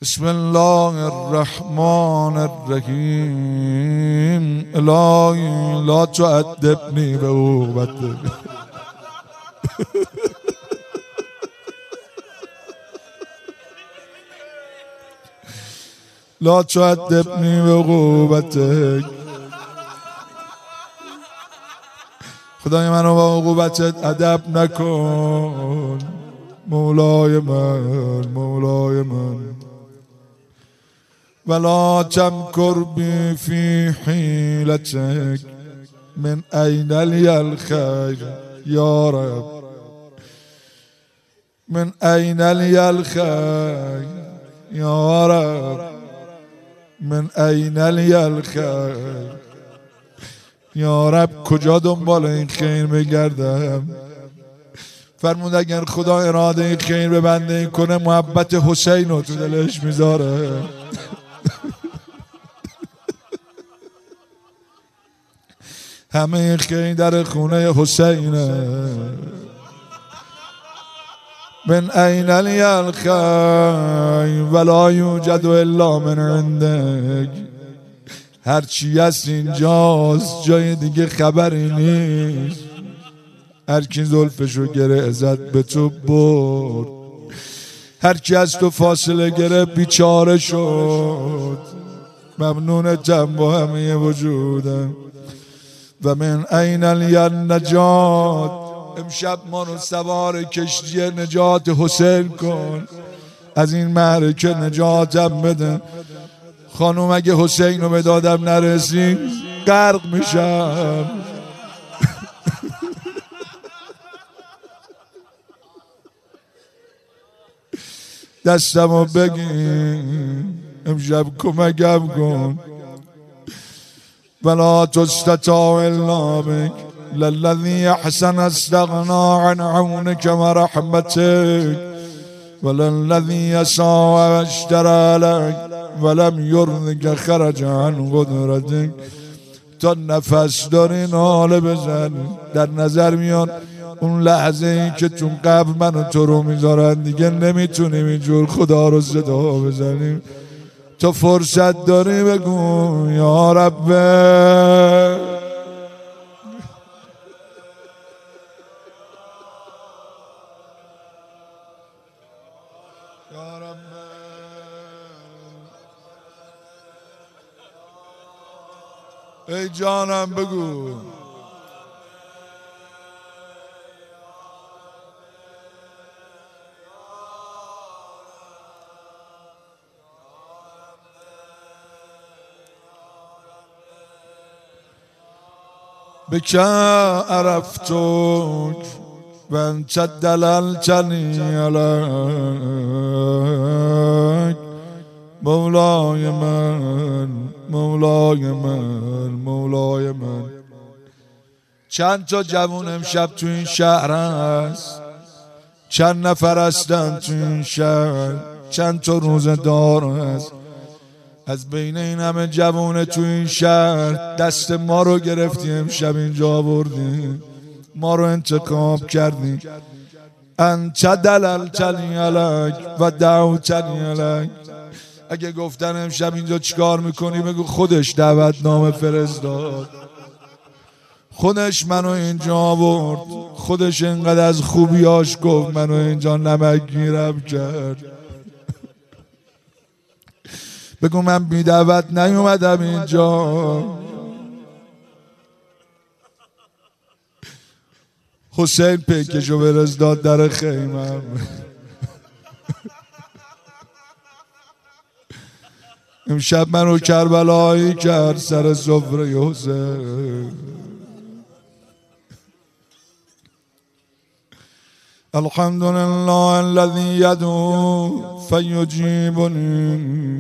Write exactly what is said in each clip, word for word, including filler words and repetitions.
بسم الله الرحمن الرحیم. الهی لا تعذبنی به عقوبتک. لا تعذبنی به عقوبتک. خدای منو با عقوبتت ادب نکن. مولای من، مولای من. ولا تمكر بي في حيلتك. من أين لي الخير يا رب؟ من أين لي الخير يا رب؟ من أين لي الخير یا رب؟ کجا دنبال این خیر بگردم؟ فرمود اگر خدا اراده این خیر به بنده این کنه، محبت حسین رو تو دلش میذاره. همه خیر در خونه حسینه. من این لی الخیر ولا یوجد الا من عندک. هرچی هست اینجاست، جای دیگه خبری نیست. هر کی زلفشو گره ازت به تو برد، هر کی از تو فاصله گره بیچاره شد. ممنونتم با همه وجودم. و من این لی النجات. امشب ما رو سوار کشتی نجات حسین کن. از این معرکه نجاتم بده. خانوم اگه حسین رو به دادم نرسیم غرق میشم. دستمو بگیر امشب کمکم کن. ولا تستطاع الا بك. للذي احسن استغنى عن عونك ورحمتك. وللذي اساء واشترى لك ولم يرضك خرج عن قدرتك. تا نفس داری ناله بزن. در نظر میاد اون لحظه ای که تو قبر من و تو رو میذارن دیگه نمیتونیم اینجور خدا رو صدا بزنیم. تو فرصت داری بگو یا رب. یا رب ای جانم بگو. بك عرفتك وانت دللتني عليك. مولای من، مولای من، مولای من. چند تا جوون امشب تو این شهر هست؟ چند نفر هستن تو این شهر؟ چند تا روزه دار هست؟ از بین این همه جوونه تو این شهر دست ما رو گرفتی، امشب اینجا آوردی، ما رو انتخاب کردی. انت دللتنی علیک و دعوتنی علیک. اگه گفتن امشب اینجا چیکار میکنی بگو خودش دعوتنامه فرستاد، خودش منو اینجا آورد، خودش اینقدر از خوبیاش گفت منو اینجا نمکگیرم کرد. بگو من بی دعوت نیومدم اینجا. حسین پیکشو برز داد در خیمم. امشب منو کربلایی کرد سر سفره حسین. الحمد لله الذي يدعو فيجيبني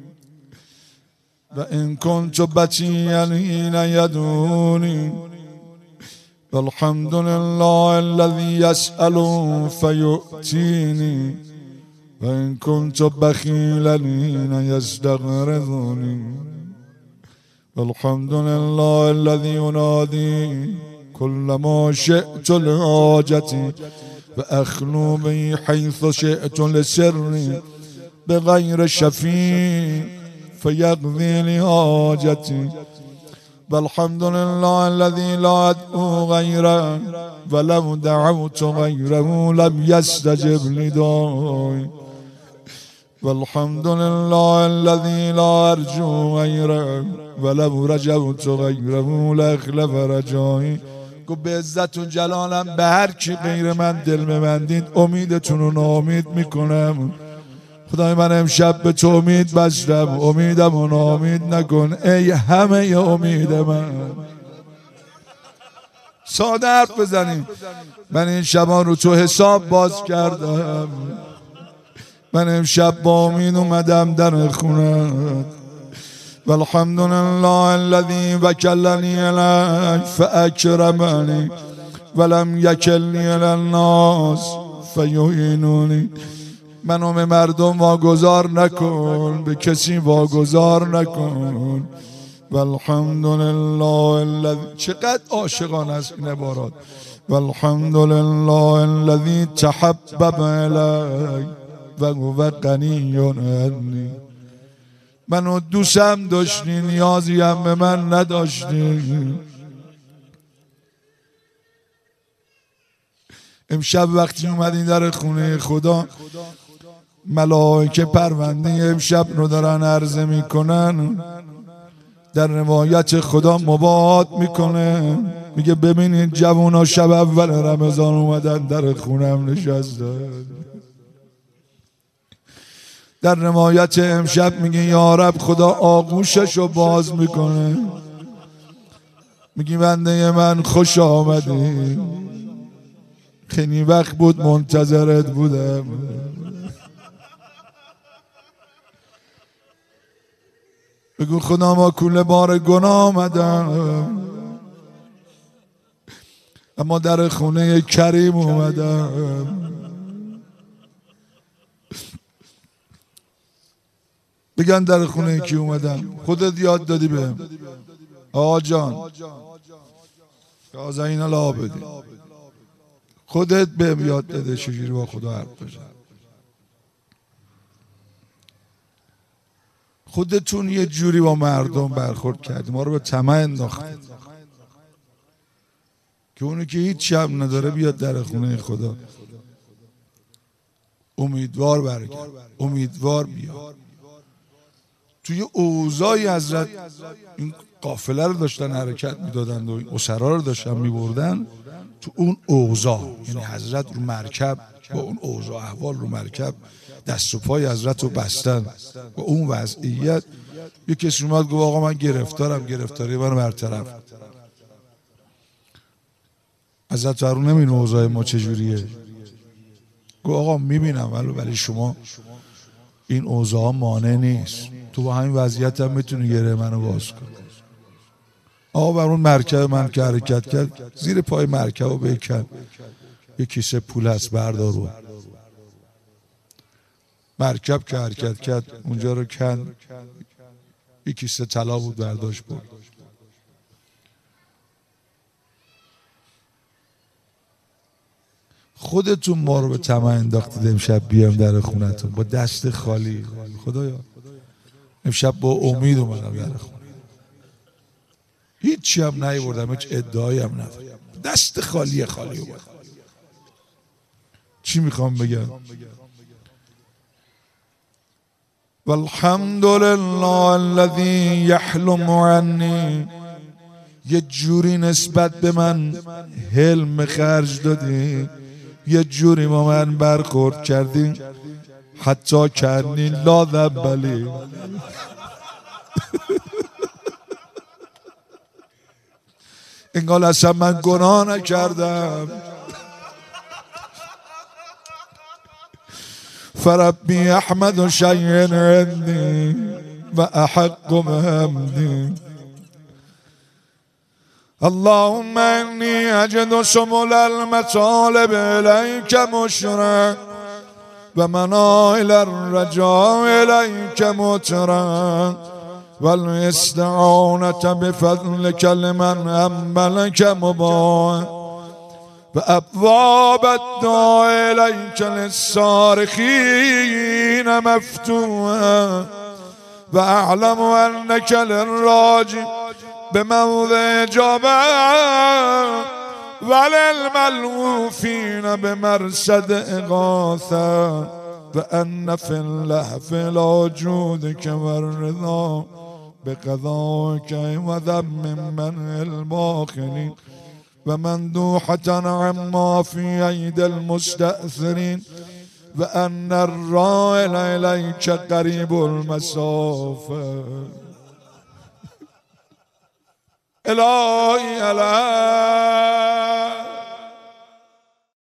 وإن كنت بتيا حين يدعوني. الحمد لله الذي يسأل فيؤتيني وإن كنت بخيلا حين يستغرضني. الحمد لله الذي ينادي كل ما شئت لحاجتي فأخلو به حيث شئت لسري. بغير شفيع فيقضي لي حاجتي والحمد لله الذي لا أدعو غيره ولو دعوت غيره لم يستجب لدعائي والحمد لله الذي لا أرجو غيره ولو رجوت غيره لأخلف رجائي. گفت به عزت و جلالم به هر کی غیر من دل ببندید امیدتون رو ناامید میکنم. خدای من امشب به تو امید بستم، امیدم رو ناامید نکن ای همه امید من. ساده حرف بزنیم. من این شبان رو تو حساب باز کردم، من امشب با امید اومدم در خونت. والحمد لله الذي وكلني إليك فأكرمني ولم يكلني إلى الناس فيهينوني. منو به مردم واگذار نکن، به کسی واگذار نکن. والحمد لله الذي، چقدر عاشقانه است این عبارات. والحمد لله الذي تحبب إلي وهو غني عني. منو دوستم داشتی، نیازی هم به من نداشتی. امشب وقتی اومدین در خونه خدا ملائکه پرونده امشب رو دارن عرضه میکنن. در روایت خدا مباهات میکنه، میگه ببینید جوونا شب اول رمضان اومدن در خونم نشستن. در روایت امشب میگه یا رب خدا آغوشش رو باز میکنه، میگه بنده من خوش آمدی، خیلی وقت بود منتظرت بودم. بگو خدا ما کل بار گناه آمدم اما در خونه کریم اومدم. بگن در خونه کی اومدم؟ خودت یاد دادی بهم آقا جان، یا زین العابدین، خودت بهم یاد داده چجوری با خدا حرف بزن. خودتون یه جوری با مردم برخورد کردیم، ما رو به طمع انداختید که اونی که هیچ شب نداره بیاد در خونه خدا امیدوار برگرد، امیدوار بیاد. توی اوضاعی حضرت این قافله رو داشتن حرکت میدادند و این اسرا رو داشتن میبردن. تو اون اوضاع یعنی حضرت رو مرکب با اون اوضاع احوال رو مرکب دست و پای حضرت رو بستن با اون وضعیت. یک کسی اومد گفت آقا من گرفتارم، گرفتاری من برطرف. حضرت فرمود نمی‌بینی اوضاع ما چجوریه؟ گفت آقا میبینم ولی شما این اوضاع مانع نیست، تو با همین وضعیت هم میتونی گره منو باز کن. آقا بر اون مرکب من که حرکت کرد زیر پای مرکب رو بکن، یک کیسه پول هست بردار رو. مرکب که حرکت کرد اونجا رو کن، یک کیسه طلا بود برداشت بود. خودتون ما رو به طمع انداختید امشب بیام در خونتون با دست خالی. خدایا امشب با امید اومدم در خونه، هیچی هم نیاوردم، هیچ ادعایی هم ندارم، دست خالی خالی اومدم. چی میخوام بگم؟ والحمد لله الذي يحلم عني. یه جوری نسبت به من حلم خرج دادی، یه جوری با من برخورد کردی حتی کنی لا ذنبلی. انگار اصلا من گناه نکردم. فربی احمد شیء عندی و احق بحمدی. اللهم انی اجد سبل المطالب الیک مشرع و منائل الرجاء الیک مترع والاستعانة بفضلك لمن أنبلك مباع وأبواب الدعاء إليك للصارخين مفتوحة وأعلم أنك للراجي بموضع جبال وللملهوفين بمرصد إغاثة وأن في اللهف لوجودك والرضا بقضائك وذم منع الباخلين ومندوحة عما في أيدي المستأثرين وأن الرائل إليك قريب المسافة. إلهي ألا